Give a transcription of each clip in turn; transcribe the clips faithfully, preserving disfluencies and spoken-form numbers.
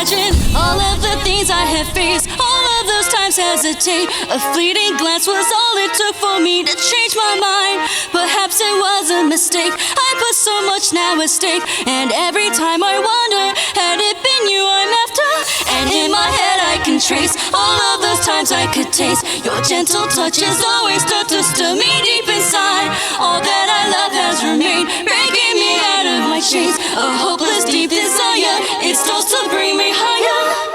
Reimagine all of the things I have faced, all of those times hesitate. A fleeting glance was all it took for me to change my mind. Perhaps it was a mistake, I put so much now at stake. And every time I wonder, had it been you I'm after? And in my head I can trace all of those times I could taste. Your gentle touches always touched us to me deep inside. All that I love has remained, breaking me out of my chains. A hopeless deep desire, it starts to bring me higher.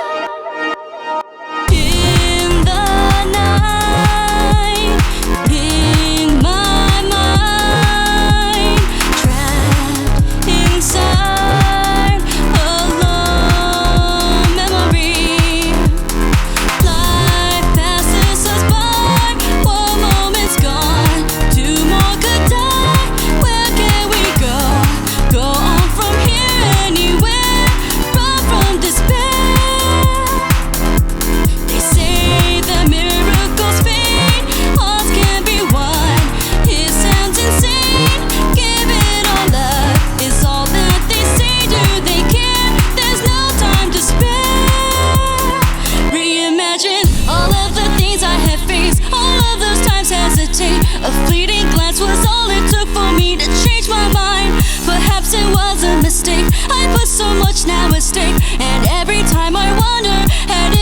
In the night, in my mind, trapped inside a long memory. Life passes us by, one moment's gone, two more could die. Where can we go? Go on from here anywhere, run from despair. They say that miracles fade, hearts can be won. It sounds insane, give it all up is all that they say. Do they care? There's no time to spare. Reimagine all of the things I have faced, all of those times hesitate. A fleeting glance was all it took for me to change my mind. Perhaps it was a mistake, I put so much now at stake. And every time I wonder, had